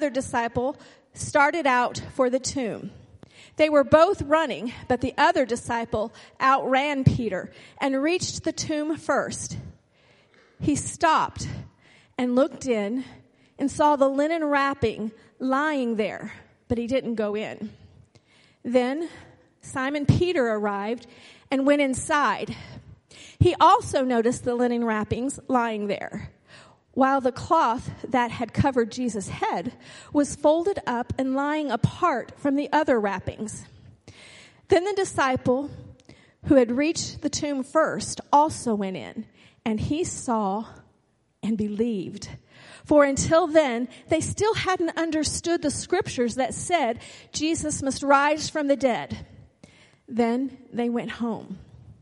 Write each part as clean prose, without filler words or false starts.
other disciple started out for the tomb. They were both running, but the other disciple outran Peter and reached the tomb first. He stopped and looked in and saw the linen wrapping lying there, but he didn't go in. Then Simon Peter arrived and went inside. He also noticed the linen wrappings lying there, while the cloth that had covered Jesus' head was folded up and lying apart from the other wrappings. Then the disciple who had reached the tomb first also went in, and he saw and believed. For until then, they still hadn't understood the scriptures that said Jesus must rise from the dead. Then they went home.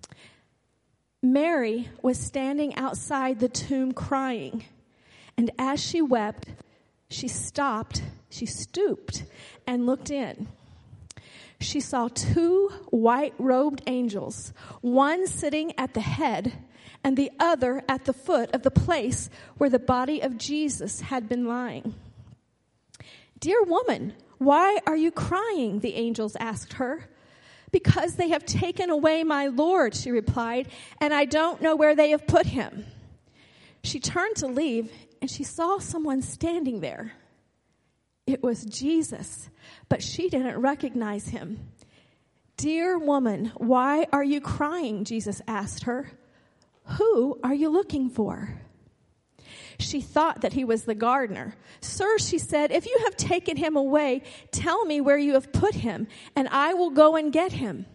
Mary was standing outside the tomb crying. And as she wept, she stooped, and looked in. She saw 2 white-robed angels, one sitting at the head and the other at the foot of the place where the body of Jesus had been lying. "Dear woman, why are you crying?" the angels asked her. "Because they have taken away my Lord," she replied, "and I don't know where they have put him." She turned to leave, and she saw someone standing there. It was Jesus, but she didn't recognize him. "Dear woman, why are you crying?" Jesus asked her. "Who are you looking for?" She thought that he was the gardener. "Sir," she said, "if you have taken him away, tell me where you have put him, and I will go and get him."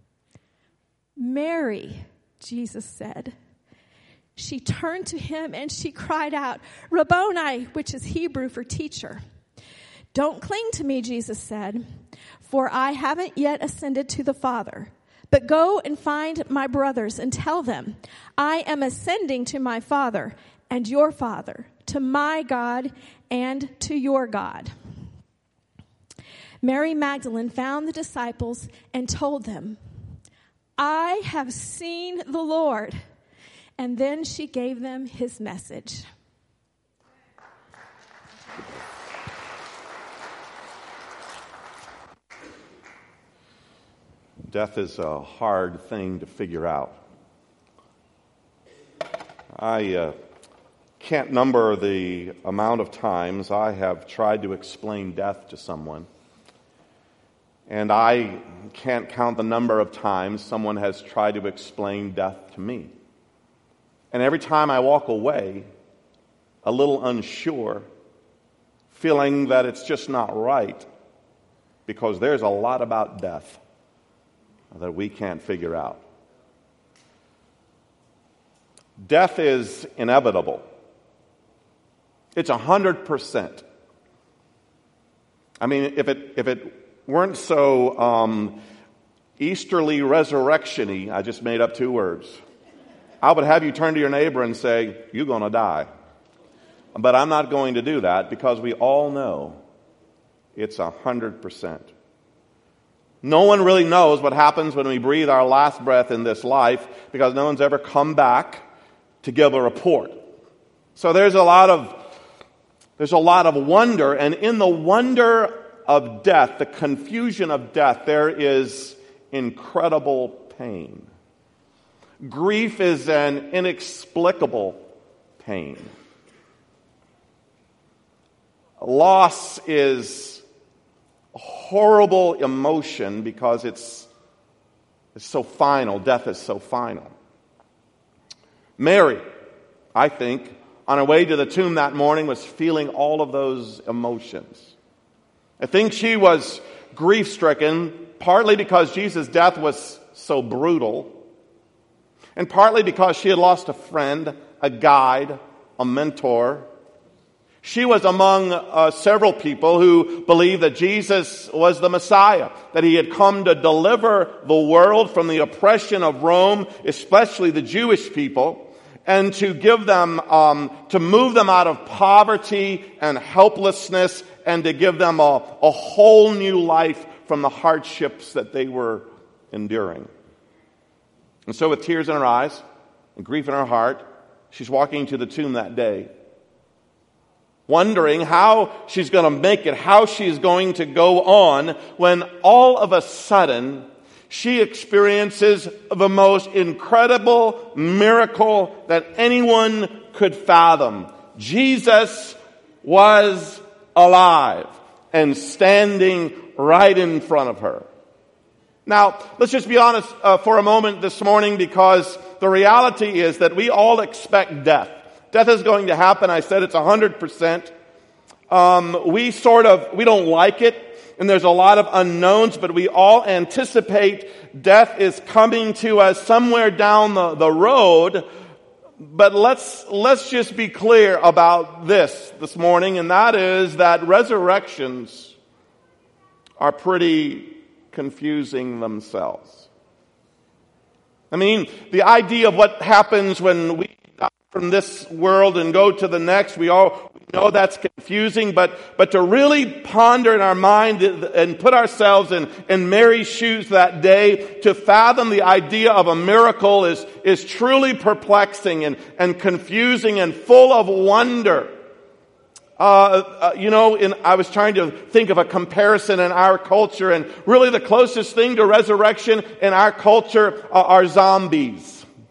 "Mary," Jesus said. She turned to him and she cried out, "Rabboni," which is Hebrew for teacher. "Don't cling to me," Jesus said, "for I haven't yet ascended to the Father. But go and find my brothers and tell them, I am ascending to my Father and your Father, to my God and to your God." Mary Magdalene found the disciples and told them, "I have seen the Lord." And then she gave them his message. Death is a hard thing to figure out. I can't number the amount of times I have tried to explain death to someone. And I can't count the number of times someone has tried to explain death to me. And every time I walk away, a little unsure, feeling that it's just not right, because there's a lot about death that we can't figure out. Death is inevitable. It's 100%. I mean, if it weren't so Easterly resurrection-y, I just made up 2 words, I would have you turn to your neighbor and say, "You're going to die." But I'm not going to do that, because we all know it's 100%. No one really knows what happens when we breathe our last breath in this life, because no one's ever come back to give a report. So there's a lot of wonder, and in the wonder of death, the confusion of death, there is incredible pain. Grief is an inexplicable pain. Loss is a horrible emotion because it's so final. Death is so final. Mary, I think, on her way to the tomb that morning, was feeling all of those emotions. I think she was grief-stricken, partly because Jesus' death was so brutal, and partly because she had lost a friend, a guide, a mentor. She was among several people who believed that Jesus was the Messiah, that he had come to deliver the world from the oppression of Rome, especially the Jewish people, and to give them, to move them out of poverty and helplessness, and to give them a whole new life from the hardships that they were enduring. And so with tears in her eyes and grief in her heart, she's walking to the tomb that day. wondering how she's going to make it, how she's going to go on, when all of a sudden she experiences the most incredible miracle that anyone could fathom. Jesus was alive and standing right in front of her. Now, let's just be honest for a moment this morning, because the reality is that we all expect death. Death is going to happen. I said it's 100%. We don't like it, and there's a lot of unknowns, but we all anticipate death is coming to us somewhere down the road. But let's just be clear about this morning, and that is that resurrections are pretty confusing themselves. I mean, the idea of what happens when we die from this world and go to the next, we all know that's confusing, but to really ponder in our mind and put ourselves in Mary's shoes that day, to fathom the idea of a miracle is truly perplexing and confusing and full of wonder. I was trying to think of a comparison in our culture, and really the closest thing to resurrection in our culture are zombies.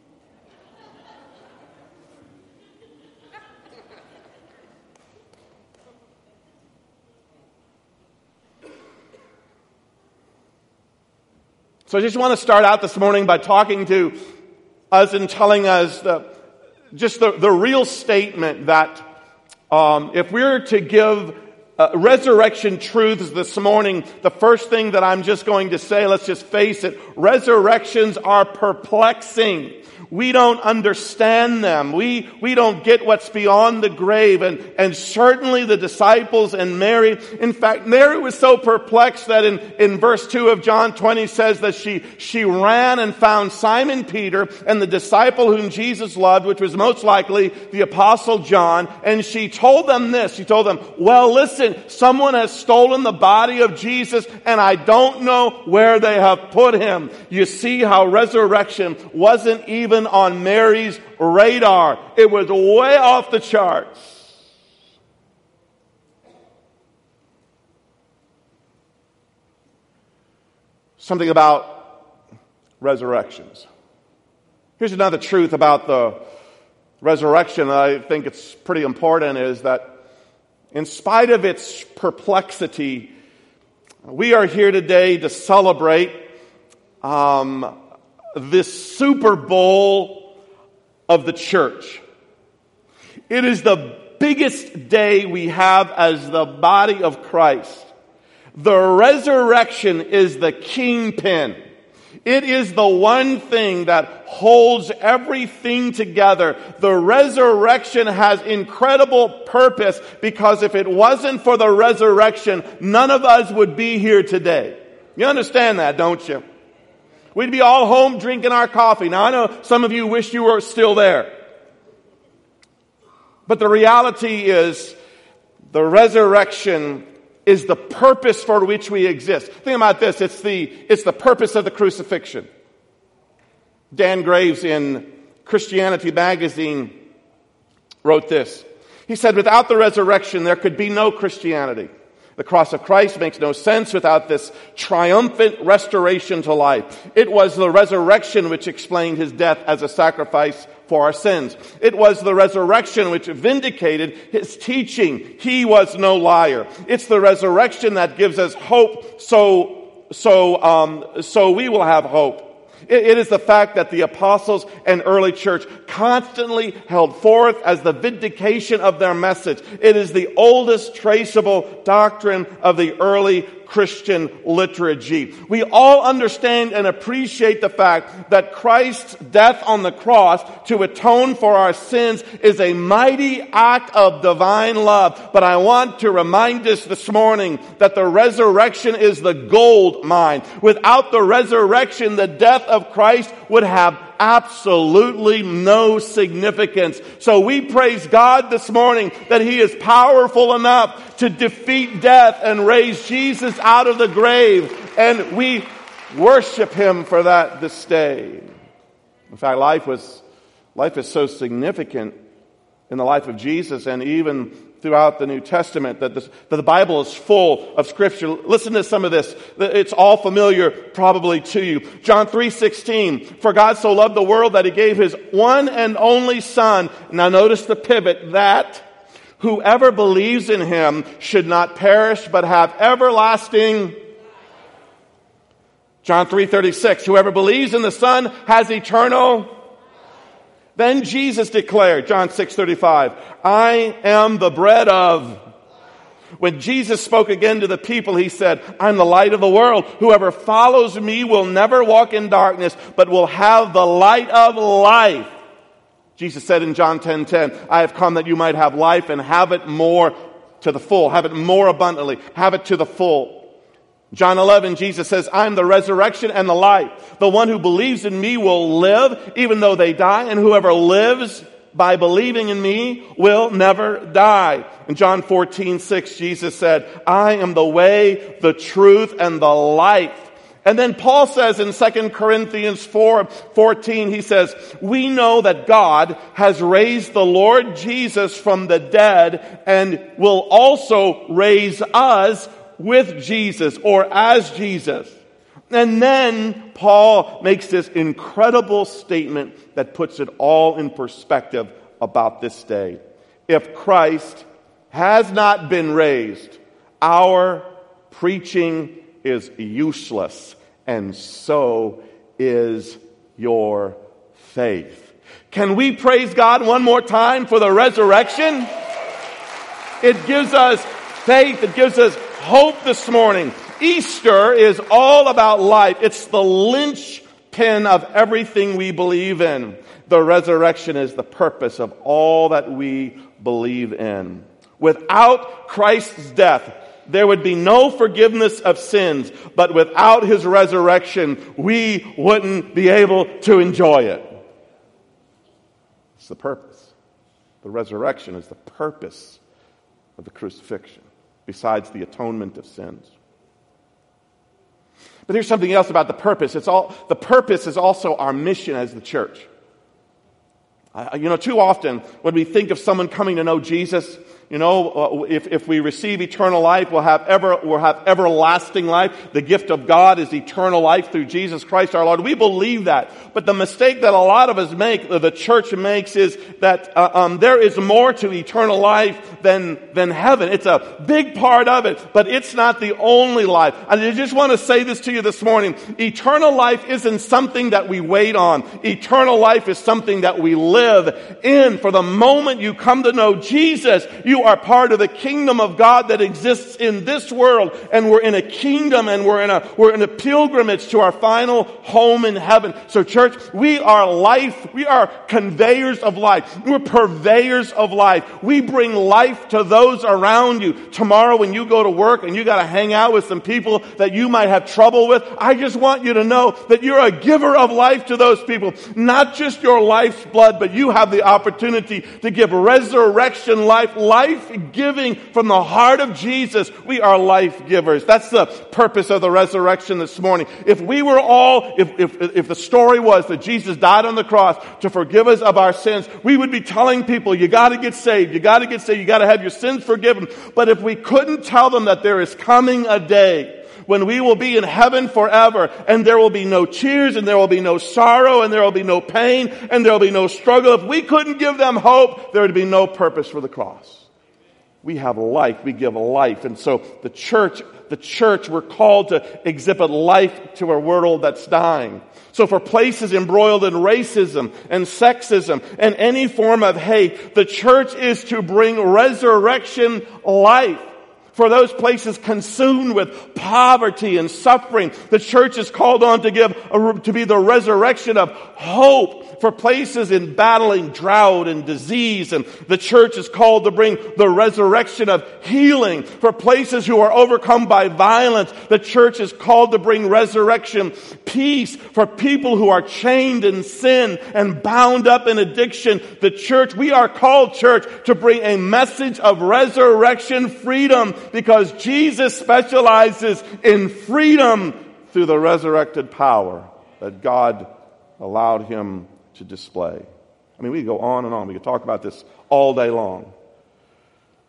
So I just want to start out this morning by talking to us and telling us the real statement that if we're to give resurrection truths this morning, the first thing that I'm just going to say, let's just face it, resurrections are perplexing. We don't understand them. We don't get what's beyond the grave. And certainly the disciples and Mary, in fact, Mary was so perplexed that in verse 2 of John 20 says that she ran and found Simon Peter and the disciple whom Jesus loved, which was most likely the Apostle John. And she told them this. She told them, well, listen, someone has stolen the body of Jesus and I don't know where they have put him. You see how resurrection wasn't even on Mary's radar. It was way off the charts. Something about resurrections. Here's another truth about the resurrection that I think it's pretty important, is that in spite of its perplexity, we are here today to celebrate this Super Bowl of the church. It is the biggest day we have as the body of Christ. The resurrection is the kingpin. It is the one thing that holds everything together. The resurrection has incredible purpose, because if it wasn't for the resurrection, none of us would be here today. You understand that, don't you? We'd be all home drinking our coffee. Now, I know some of you wish you were still there. But the reality is, the resurrection is the purpose for which we exist. Think about this. It's the purpose of the crucifixion. Dan Graves in Christianity Magazine wrote this. He said, without the resurrection, there could be no Christianity. The cross of Christ makes no sense without this triumphant restoration to life. It was the resurrection which explained his death as a sacrifice for our sins. It was the resurrection which vindicated his teaching. He was no liar. It's the resurrection that gives us hope, so we will have hope. It is the fact that the apostles and early church constantly held forth as the vindication of their message. It is the oldest traceable doctrine of the early Christian liturgy. We all understand and appreciate the fact that Christ's death on the cross to atone for our sins is a mighty act of divine love. But I want to remind us this morning that the resurrection is the gold mine. Without the resurrection, the death of Christ would have absolutely no significance. So we praise God this morning that He is powerful enough to defeat death and raise Jesus out of the grave. And we worship Him for that this day. In fact, life is so significant in the life of Jesus and even throughout the New Testament, that the Bible is full of Scripture. Listen to some of this. It's all familiar probably to you. John 3:16, for God so loved the world that he gave his one and only Son. Now notice the pivot, that whoever believes in him should not perish but have everlasting. John 3:36, whoever believes in the Son has eternal. Then Jesus declared, John 6:35, I am the bread of. When Jesus spoke again to the people, he said, I'm the light of the world. Whoever follows me will never walk in darkness, but will have the light of life. Jesus said in John 10:10, I have come that you might have life and have it more to the full, have it more abundantly, have it to the full. John 11, Jesus says, I'm the resurrection and the life. The one who believes in me will live even though they die, and whoever lives by believing in me will never die. In John 14:6, Jesus said, I am the way, the truth, and the life. And then Paul says in 2 Corinthians 4:14, he says, we know that God has raised the Lord Jesus from the dead and will also raise us with Jesus, or as Jesus. And then Paul makes this incredible statement that puts it all in perspective about this day. If Christ has not been raised, our preaching is useless, and so is your faith. Can we praise God one more time for the resurrection? It gives us faith. It gives us hope this morning. Easter is all about life. It's the linchpin of everything we believe in. The resurrection is the purpose of all that we believe in. Without Christ's death, there would be no forgiveness of sins, but without his resurrection, we wouldn't be able to enjoy it. It's the purpose. The resurrection is the purpose of the crucifixion, besides the atonement of sins. But here's something else about the purpose. The purpose is also our mission as the church. Too often when we think of someone coming to know Jesus, if we receive eternal life, we'll have everlasting life. The gift of God is eternal life through Jesus Christ our Lord. We believe that. But the mistake that a lot of us make, the church makes, is that there is more to eternal life than heaven. It's a big part of it, but it's not the only life. And I just want to say this to you this morning. Eternal life isn't something that we wait on. Eternal life is something that we live in. For the moment you come to know Jesus, you are part of the kingdom of God that exists in this world, and we're in a kingdom, and we're in a pilgrimage to our final home in heaven. So church, we are life. We are conveyors of life. We're purveyors of life. We bring life to those around you. Tomorrow when you go to work and you got to hang out with some people that you might have trouble with, I just want you to know that you're a giver of life to those people. Not just your life's blood, but you have the opportunity to give resurrection life giving from the heart of Jesus. We are life givers. That's the purpose of the resurrection this morning. If we were all, if the story was that Jesus died on the cross to forgive us of our sins, we would be telling people, you got to get saved. You got to get saved. You got to have your sins forgiven. But if we couldn't tell them that there is coming a day when we will be in heaven forever, and there will be no tears, and there will be no sorrow, and there will be no pain, and there will be no struggle. If we couldn't give them hope, there would be no purpose for the cross. We have life. We give life. And so the church, we're called to exhibit life to a world that's dying. So for places embroiled in racism and sexism and any form of hate, the church is to bring resurrection life. For those places consumed with poverty and suffering, the church is called on to be the resurrection of hope. For places in battling drought and disease, and the church is called to bring the resurrection of healing. For places who are overcome by violence, the church is called to bring resurrection peace. For people who are chained in sin and bound up in addiction, the church, we are called, church, to bring a message of resurrection freedom, because Jesus specializes in freedom through the resurrected power that God allowed him to display. I mean, we could go on and on. We could talk about this all day long.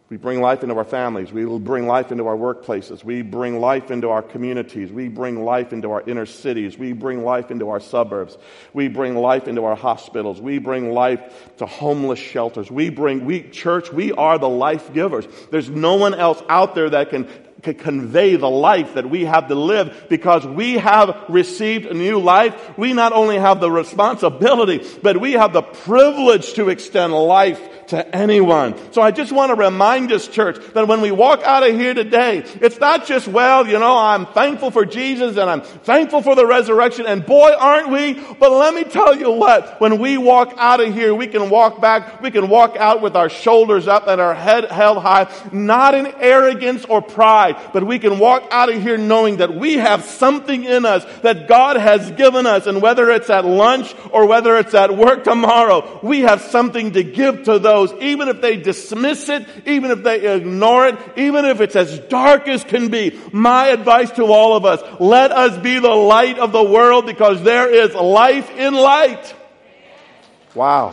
We bring life into our families. We will bring life into our workplaces. We bring life into our communities. We bring life into our inner cities. We bring life into our suburbs. We bring life into our hospitals. We bring life to homeless shelters. Church, we are the life givers. There's no one else out there that can convey the life that we have to live, because we have received a new life. We not only have the responsibility, but we have the privilege to extend life to anyone. So I just want to remind this church that when we walk out of here today, it's not just, I'm thankful for Jesus and I'm thankful for the resurrection, and boy, aren't we? But let me tell you what, when we walk out of here, we can walk out with our shoulders up and our head held high, not in arrogance or pride, but we can walk out of here knowing that we have something in us that God has given us, and whether it's at lunch or whether it's at work tomorrow, we have something to give to those, even if they dismiss it, even if they ignore it, even if it's as dark as can be. My advice to all of us, let us be the light of the world, because there is life in light. Wow.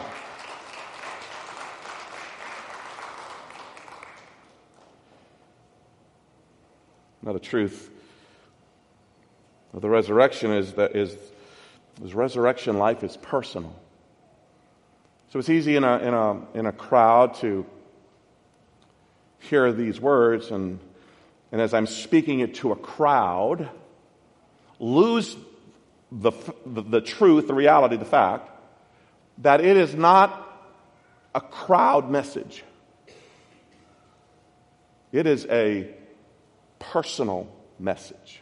Now, the truth of the resurrection is resurrection life is personal. So it's easy in a crowd to hear these words, and as I'm speaking it to a crowd, lose the truth, the reality, the fact that it is not a crowd message. It is a personal message.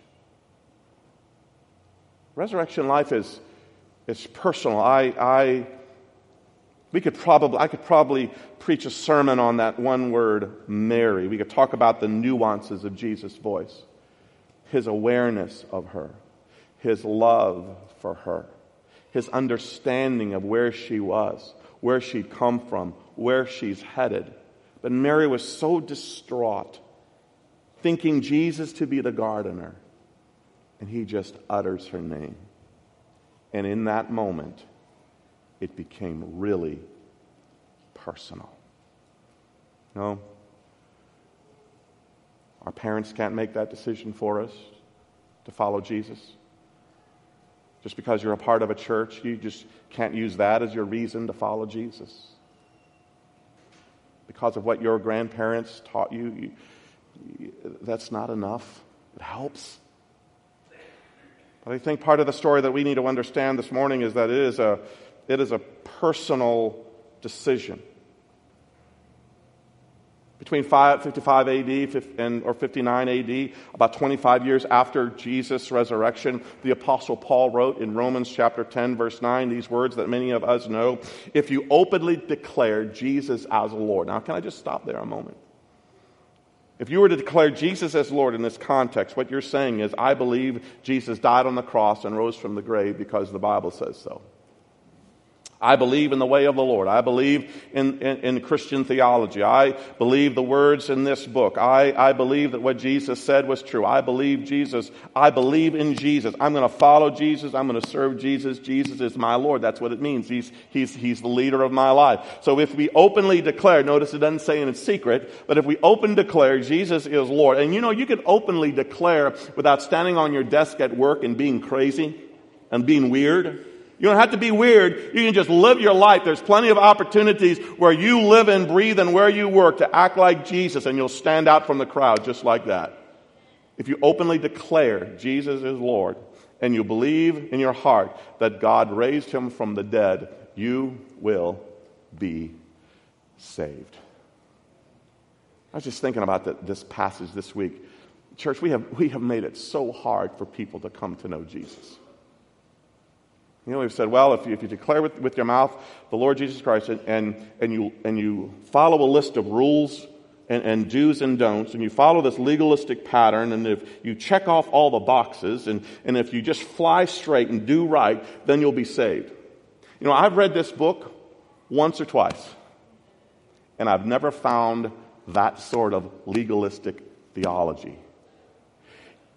Resurrection life is personal. I could probably preach a sermon on that one word, Mary. We could talk about the nuances of Jesus' voice, his awareness of her, his love for her, his understanding of where she was, where she'd come from, where she's headed. But Mary was so distraught, thinking Jesus to be the gardener, and he just utters her name. And in that moment, it became really personal. No, our parents can't make that decision for us to follow Jesus. Just because you're a part of a church, you just can't use that as your reason to follow Jesus. Because of what your grandparents taught you, that's not enough. It helps. But I think part of the story that we need to understand this morning is that it is a personal decision. Between 55 AD or 59 AD, about 25 years after Jesus' resurrection, the Apostle Paul wrote in Romans chapter 10, verse 9, these words that many of us know: if you openly declare Jesus as Lord. Now, can I just stop there a moment? If you were to declare Jesus as Lord in this context, what you're saying is, I believe Jesus died on the cross and rose from the grave because the Bible says so. I believe in the way of the Lord. I believe in Christian theology. I believe the words in this book. I believe that what Jesus said was true. I believe Jesus. I believe in Jesus. I'm going to follow Jesus. I'm going to serve Jesus. Jesus is my Lord. That's what it means. He's the leader of my life. So if we openly declare, notice it doesn't say in secret, but if we openly declare Jesus is Lord, and you can openly declare without standing on your desk at work and being crazy and being weird. You don't have to be weird. You can just live your life. There's plenty of opportunities where you live and breathe and where you work to act like Jesus, and you'll stand out from the crowd just like that. If you openly declare Jesus is Lord and you believe in your heart that God raised him from the dead, you will be saved. I was just thinking about this passage this week. Church, we have made it so hard for people to come to know Jesus. We've said, well, if you declare with your mouth the Lord Jesus Christ and you follow a list of rules and do's and don'ts, and you follow this legalistic pattern, and if you check off all the boxes, and if you just fly straight and do right, then you'll be saved. I've read this book once or twice, and I've never found that sort of legalistic theology.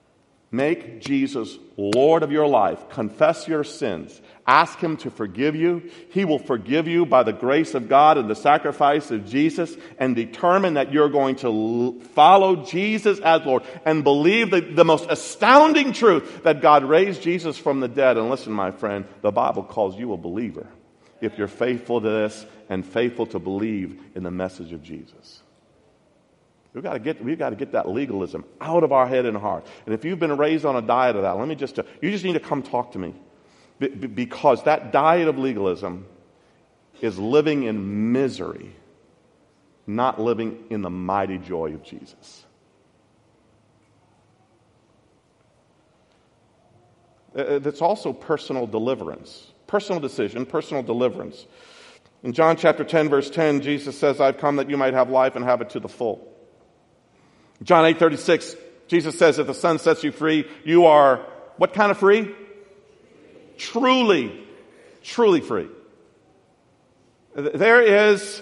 Make Jesus Lord of your life. Confess your sins. Ask Him to forgive you. He will forgive you by the grace of God and the sacrifice of Jesus, and determine that you're going to follow Jesus as Lord and believe the most astounding truth that God raised Jesus from the dead. And listen, my friend, the Bible calls you a believer if you're faithful to this and faithful to believe in the message of Jesus. We've got to get that legalism out of our head and heart. And if you've been raised on a diet of that, you just need to come talk to me. Because that diet of legalism is living in misery, not living in the mighty joy of Jesus. That's also personal deliverance. Personal decision, personal deliverance. In John chapter 10, verse 10, Jesus says, I've come that you might have life and have it to the full. John 8:36, Jesus says, if the Son sets you free, you are what kind of free? Truly free. There is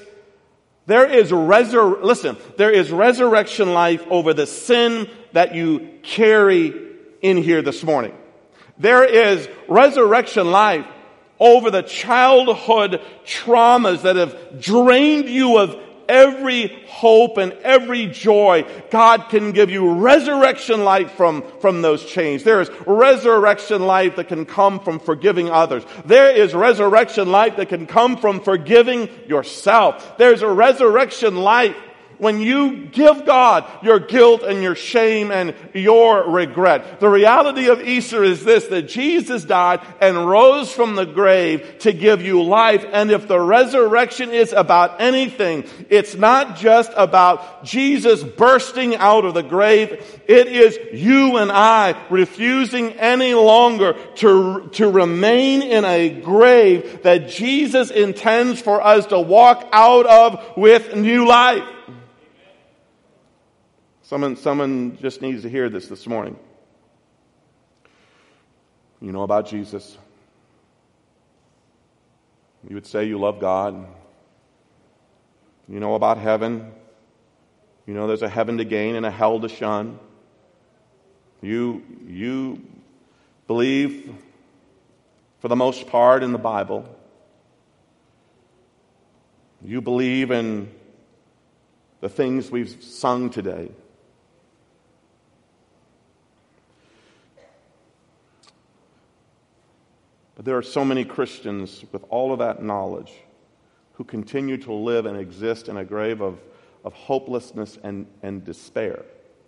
resurrection life over the sin that you carry in here this morning. There is resurrection life over the childhood traumas that have drained you of every hope and every joy. God can give you resurrection life from those chains. There is resurrection life that can come from forgiving others. There is resurrection life that can come from forgiving yourself. There's a resurrection life when you give God your guilt and your shame and your regret. The reality of Easter is this, that Jesus died and rose from the grave to give you life. And if the resurrection is about anything, it's not just about Jesus bursting out of the grave. It is you and I refusing any longer to remain in a grave that Jesus intends for us to walk out of with new life. Someone just needs to hear this morning. You know about Jesus. You would say you love God. You know about heaven. You know there's a heaven to gain and a hell to shun. You believe, for the most part, in the Bible. You believe in the things we've sung today. But there are so many Christians with all of that knowledge who continue to live and exist in a grave of hopelessness and despair.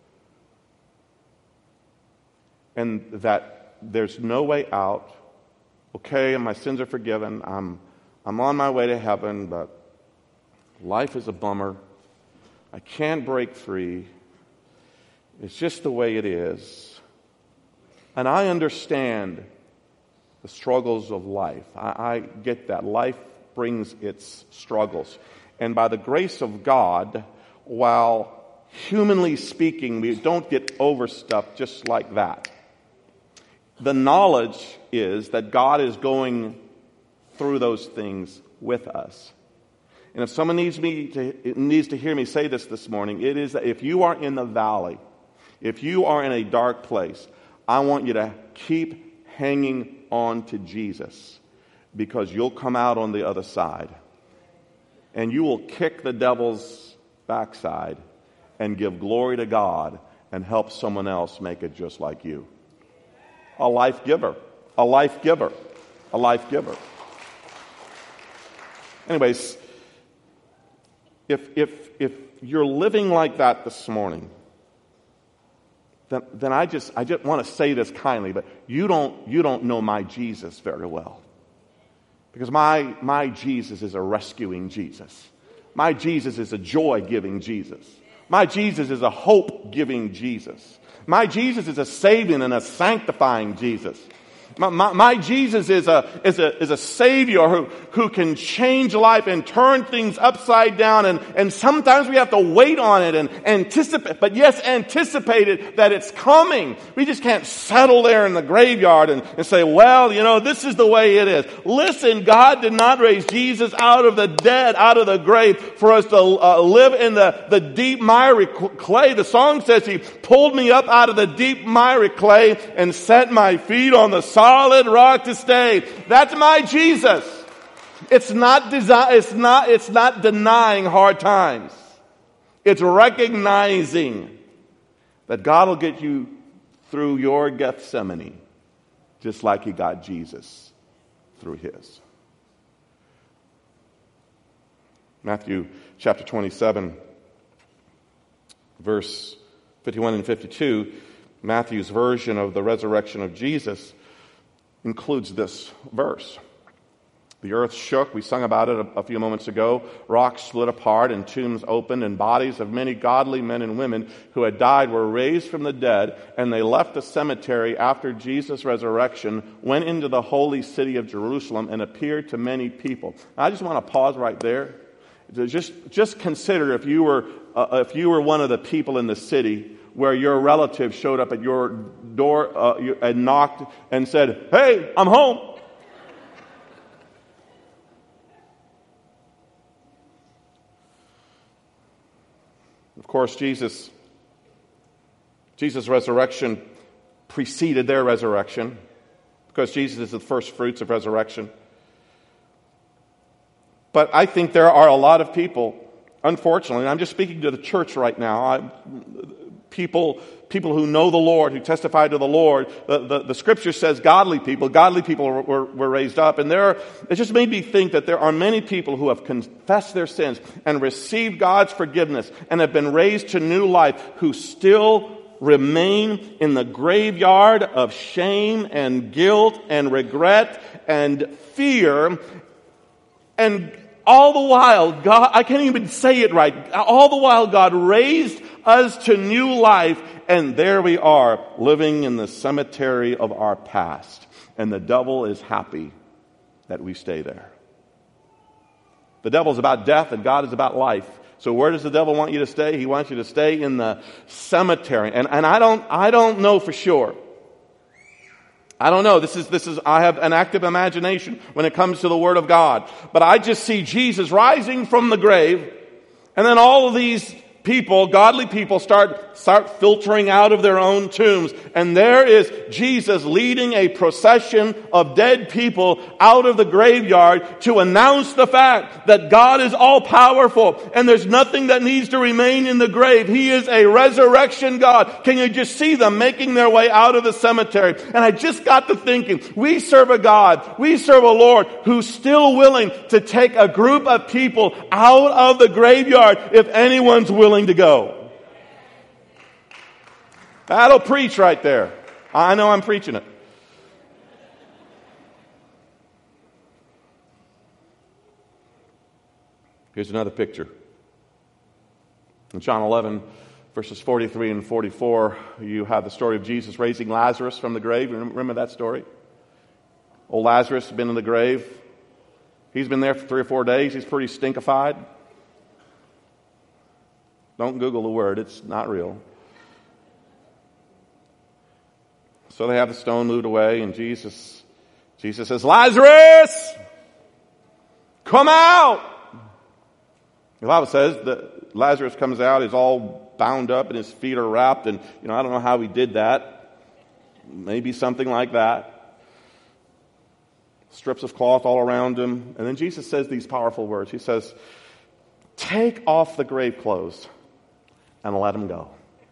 And that there's no way out. Okay, my sins are forgiven. I'm on my way to heaven, but life is a bummer. I can't break free. It's just the way it is. And I understand the struggles of life. I get that. Life brings its struggles. And by the grace of God, while humanly speaking, we don't get over stuff just like that. The knowledge is that God is going through those things with us. And if someone needs to hear me say this morning, it is that if you are in the valley, if you are in a dark place, I want you to keep hanging on to Jesus, because you'll come out on the other side and you will kick the devil's backside and give glory to God and help someone else make it just like you. A life giver. A life giver. A life giver. Anyways, if you're living like that this morning, then I just want to say this kindly, but you don't know my Jesus very well. Because my Jesus is a rescuing Jesus. My Jesus is a joy-giving Jesus. My Jesus is a hope-giving Jesus. My Jesus is a saving and a sanctifying Jesus. My Jesus is a Savior who can change life and turn things upside down. And sometimes we have to wait on it and anticipate, but yes, anticipate it that it's coming. We just can't settle there in the graveyard and say, well, this is the way it is. Listen, God did not raise Jesus out of the dead, out of the grave for us to live in the deep miry clay. The song says He pulled me up out of the deep miry clay and set my feet on the solid rock to stay. That's my Jesus. It's not denying hard times. It's recognizing that God will get you through your Gethsemane just like He got Jesus through his. Matthew chapter 27, verse 51 and 52, Matthew's version of the resurrection of Jesus includes this verse. The earth shook. We sung about it a few moments ago. Rocks split apart and tombs opened, and bodies of many godly men and women who had died were raised from the dead, and they left the cemetery after Jesus' resurrection, went into the holy city of Jerusalem, and appeared to many people. I just want to pause right there. Just consider if you were one of the people in the city where your relative showed up at your door and knocked and said, "Hey, I'm home." Of course, Jesus' resurrection preceded their resurrection because Jesus is the first fruits of resurrection. But I think there are a lot of people, unfortunately, and I'm just speaking to the church right now, people who know the Lord, who testify to the Lord. The Scripture says godly people were raised up. And it just made me think that there are many people who have confessed their sins and received God's forgiveness and have been raised to new life who still remain in the graveyard of shame and guilt and regret and fear. And all the while, God, I can't even say it right, all the while God raised us to new life, and there we are, living in the cemetery of our past. And the devil is happy that we stay there. The devil is about death, and God is about life. So where does the devil want you to stay? He wants you to stay in the cemetery. And I don't know for sure. I don't know. I have an active imagination when it comes to the Word of God. But I just see Jesus rising from the grave, and then all of these people, godly people, start filtering out of their own tombs. And there is Jesus leading a procession of dead people out of the graveyard to announce the fact that God is all-powerful and there's nothing that needs to remain in the grave. He is a resurrection God. Can you just see them making their way out of the cemetery? And I just got to thinking, we serve a God, we serve a Lord who's still willing to take a group of people out of the graveyard if anyone's willing to go. That'll preach right there. I know I'm preaching it. Here's another picture. In John 11, verses 43 and 44, you have the story of Jesus raising Lazarus from the grave. Remember that story? Old Lazarus has been in the grave. He's been there for 3 or 4 days. He's pretty stinkified. Don't Google the word. It's not real. So they have the stone moved away, and Jesus says, "Lazarus, come out!" The Bible says that Lazarus comes out. He's all bound up, and his feet are wrapped. And, I don't know how he did that. Maybe something like that. Strips of cloth all around him. And then Jesus says these powerful words. He says, "Take off the grave clothes and let him go."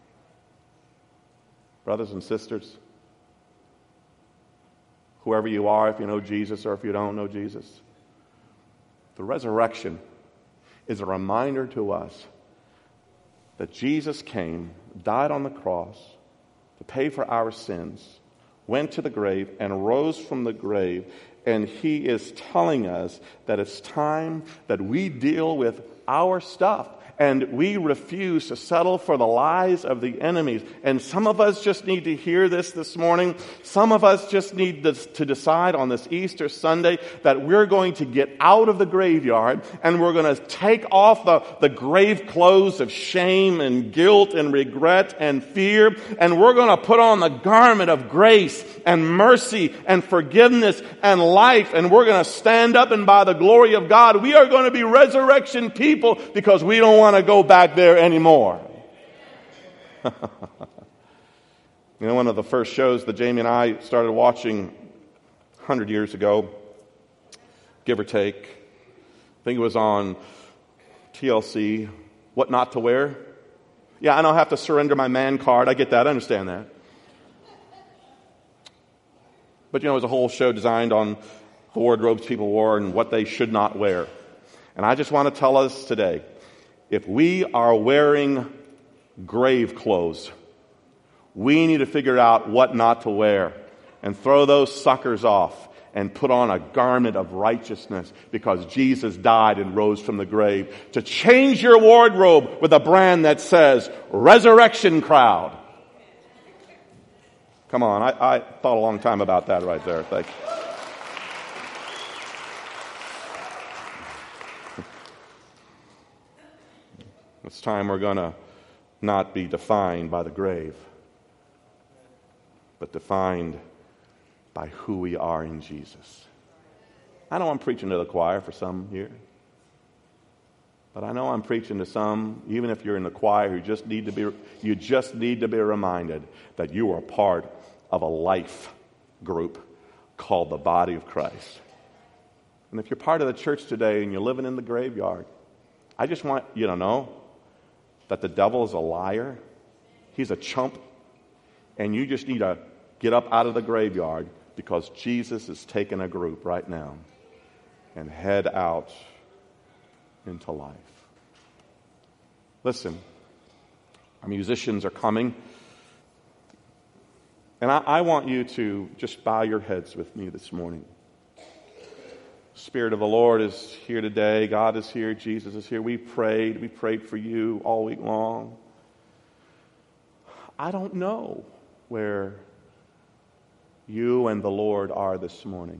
Brothers and sisters, whoever you are, if you know Jesus or if you don't know Jesus, the resurrection is a reminder to us that Jesus came, died on the cross to pay for our sins, went to the grave and rose from the grave, and He is telling us that it's time that we deal with our stuff And we refuse to settle for the lies of the enemies. And some of us just need to hear this morning. Some of us just need to decide on this Easter Sunday that we're going to get out of the graveyard and we're going to take off the grave clothes of shame and guilt and regret and fear. And we're going to put on the garment of grace and mercy and forgiveness and life. And we're going to stand up, and by the glory of God, we are going to be resurrection people, because we don't want to go back there anymore. One of the first shows that Jamie and I started watching 100 years ago, give or take, I think it was on TLC, What Not to Wear. Yeah, I don't have to surrender my man card. I get that. I understand that. But it was a whole show designed on the wardrobes people wore and what they should not wear. And I just want to tell us today, if we are wearing grave clothes, we need to figure out what not to wear and throw those suckers off and put on a garment of righteousness, because Jesus died and rose from the grave to change your wardrobe with a brand that says Resurrection Crowd. Come on, I thought a long time about that right there. Thank you. It's time we're going to not be defined by the grave, but defined by who we are in Jesus. I know I'm preaching to the choir for some here, but I know I'm preaching to some, even if you're in the choir, you just need to be reminded that you are part of a life group called the body of Christ. And if you're part of the church today and you're living in the graveyard, I just want you to know that the devil is a liar. He's a chump. And you just need to get up out of the graveyard, because Jesus is taking a group right now and head out into life. Listen, our musicians are coming. And I want you to just bow your heads with me this morning. Spirit of the Lord is here today. God is here. Jesus is here. We prayed for you all week long. I don't know where you and the Lord are this morning.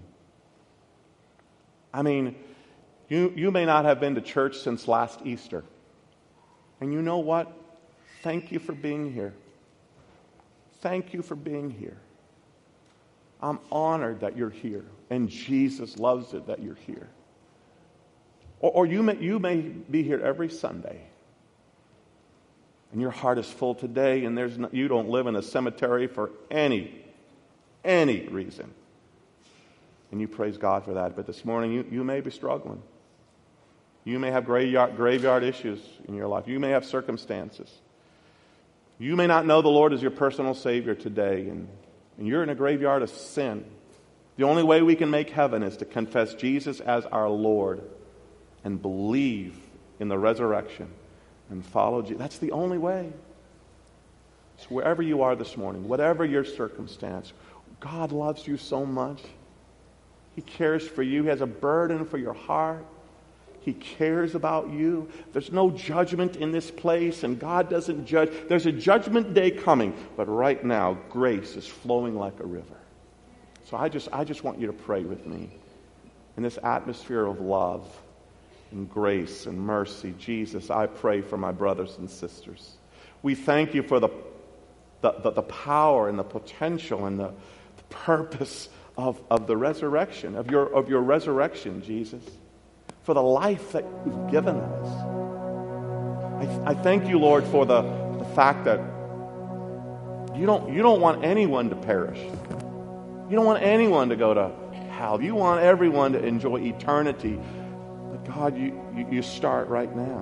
I mean, you may not have been to church since last Easter. And you know what? Thank you for being here. Thank you for being here. I'm honored that you're here, and Jesus loves it that you're here. Or you may be here every Sunday, and your heart is full today, and you don't live in a cemetery for any reason. And you praise God for that. But this morning, you may be struggling. You may have graveyard issues in your life. You may have circumstances. You may not know the Lord as your personal Savior today, and you're in a graveyard of sin. The only way we can make heaven is to confess Jesus as our Lord and believe in the resurrection and follow Jesus. That's the only way. So wherever you are this morning, whatever your circumstance, God loves you so much. He cares for you. He has a burden for your heart. He cares about you. There's no judgment in this place, and God doesn't judge. There's a judgment day coming, but right now, grace is flowing like a river. So I just want you to pray with me in this atmosphere of love and grace and mercy. Jesus, I pray for my brothers and sisters. We thank you for the power and the potential and the purpose of the resurrection, of your resurrection, Jesus. For the life that you've given us. I thank you, Lord, for the fact that you don't want anyone to perish. You don't want anyone to go to hell. You want everyone to enjoy eternity. But God, you start right now.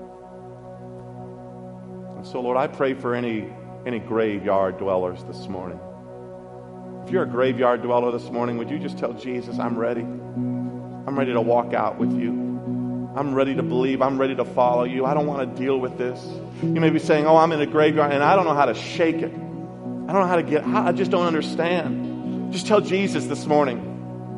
And so, Lord, I pray for any graveyard dwellers this morning. If you're a graveyard dweller this morning, would you just tell Jesus, I'm ready. I'm ready to walk out with you. I'm ready to believe. I'm ready to follow you. I don't want to deal with this. You may be saying, oh, I'm in a graveyard and I don't know how to shake it. I don't know how to I just don't understand. Just tell Jesus this morning.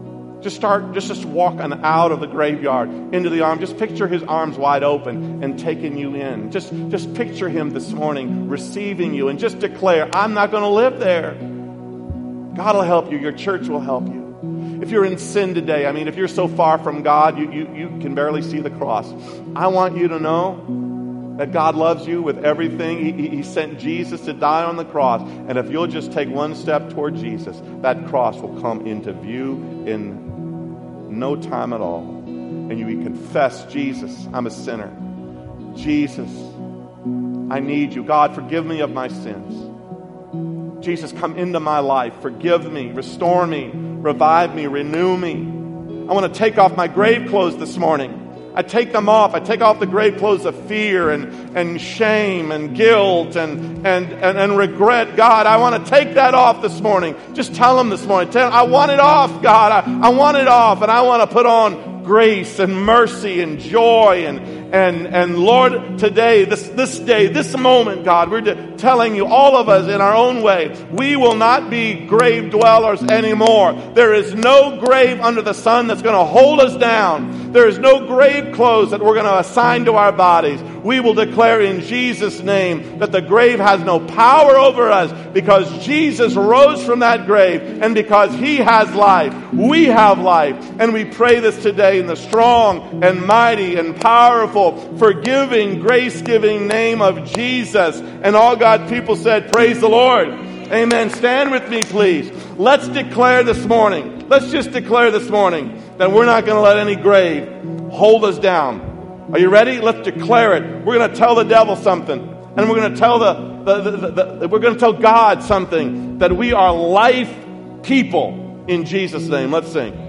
Just walking out of the graveyard into the arms. Just picture his arms wide open and taking you in. Just picture him this morning receiving you and just declare, I'm not going to live there. God will help you. Your church will help you. If you're in sin today, if you're so far from God, you can barely see the cross. I want you to know that God loves you with everything. He sent Jesus to die on the cross. And if you'll just take one step toward Jesus, that cross will come into view in no time at all. And you confess, Jesus, I'm a sinner. Jesus, I need you. God, forgive me of my sins. Jesus, come into my life. Forgive me, restore me, revive me, renew me. I want to take off my grave clothes this morning. I take them off. I take off the grave clothes of fear and shame and guilt and regret. God, I want to take that off this morning. Just tell them this morning. Tell them, I want it off, God. I want it off. And I want to put on grace and mercy and joy and Lord, today, this day, this moment, God, we're telling you, all of us in our own way, we will not be grave dwellers anymore. There is no grave under the sun that's going to hold us down. There is no grave clothes that we're going to assign to our bodies. We will declare in Jesus' name that the grave has no power over us because Jesus rose from that grave, and because he has life, we have life. And we pray this today in the strong and mighty and powerful, forgiving, grace-giving name of Jesus. And all God people said, praise the Lord. Amen. Stand with me, please. Let's declare this morning. Let's just declare this morning that we're not going to let any grave hold us down. Are you ready? Let's declare it. We're going to tell the devil something. And we're going to tell we're going to tell God something, that we are life people in Jesus' name. Let's sing.